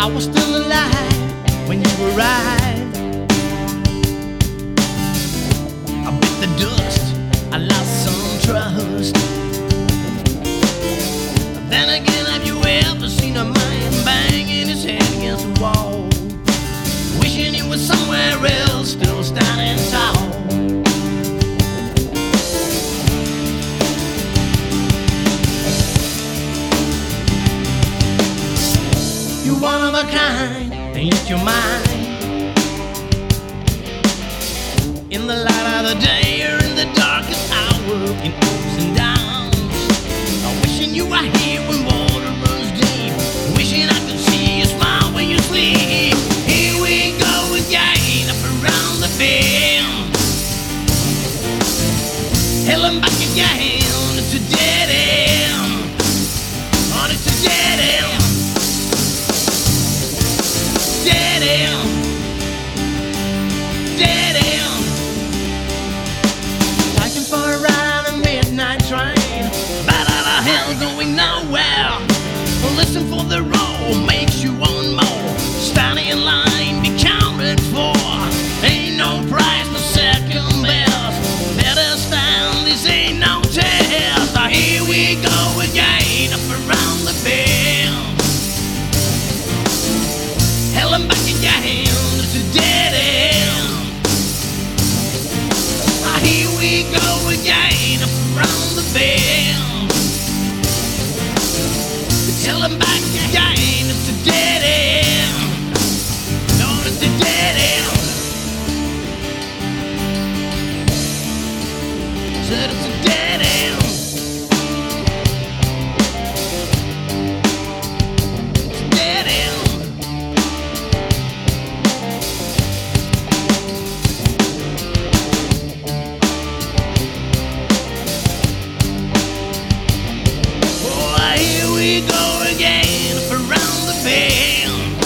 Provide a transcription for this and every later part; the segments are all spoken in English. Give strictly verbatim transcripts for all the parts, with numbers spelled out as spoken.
I was still alive when you arrived. I bit the dust, I lost some trust. Then again, have you ever seen a man banging his head against the wall, wishing he was somewhere else, still standing tall? You're one of a kind, ain't you mine? In the light of the day or in the darkest hour, in ups and downs, I'm wishing you were here when water runs deep, wishing I could see you smile when you sleep. Here we go again, up around the bend, hell, I'm back again. It's a dead end, oh, it's a dead end. Dead end, dead end. Taking for a ride on a midnight train, right out of hell, going nowhere. Listen for the roll, makes you want more. Standing in line, be counted for. Ain't no price, no second best. Better stand, this ain't no test. Now here we go again, up around the bend. Hell, I'm back again, it's a dead end. Ah, here we go again, up around the bend. Hell, I'm back again, it's a dead end. No, it's a dead end. Said it's a dead end. It's a dead end. We go again up around the bend.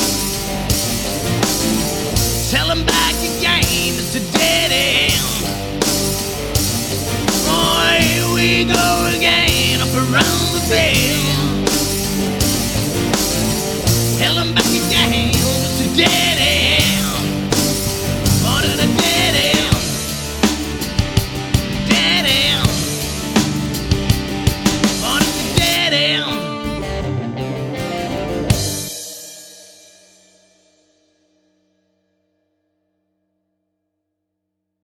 Tell them back again, it's a dead end. Oh, here we go again up around the bend.